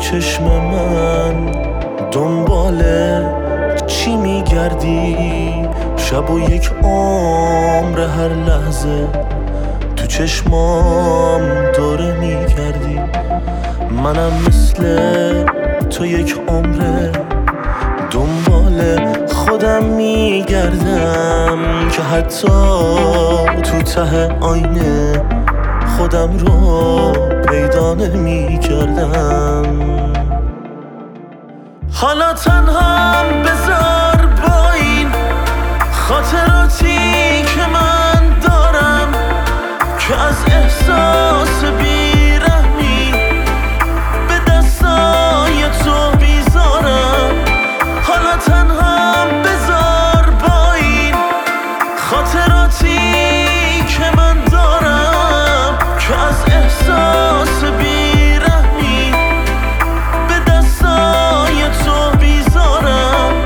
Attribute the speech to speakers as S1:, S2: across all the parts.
S1: چشم من دنبال چی میگردی؟ شب و یک عمر هر لحظه تو چشمام دوره میگردی. منم مثل تو یک عمره دنبال خودم میگردم که حتی تو ته آینه خودم رو پیدا نمی‌کردم. حالا تنهام بذار با این خاطراتی که من دارم که از احساس بیرحمی به دستای تو بیزارم. حالا تنهام بذار با این خاطراتی که من دارم که از احساس بیرحمی به دستای تو بیزارم.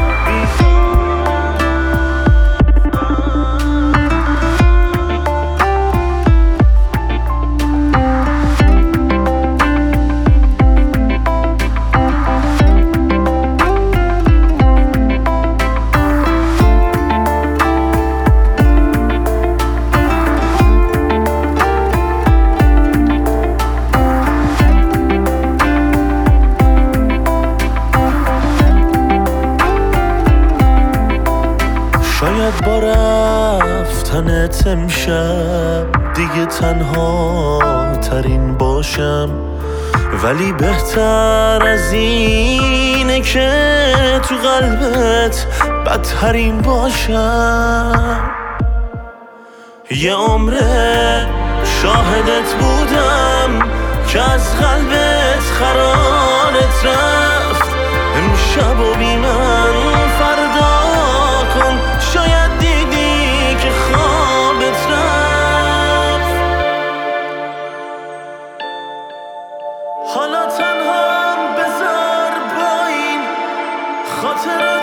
S1: شاید با رفتنت امشب دیگه تنها ترین باشم، ولی بهتر از اینه که تو قلبت بدترین باشم. یه عمره شاهدت بودم که از قلبت قرارت رفت. امشب و بی من فردا کن، شاید دیدی که خوابت رفت. حالا تنها بذار با این خاطر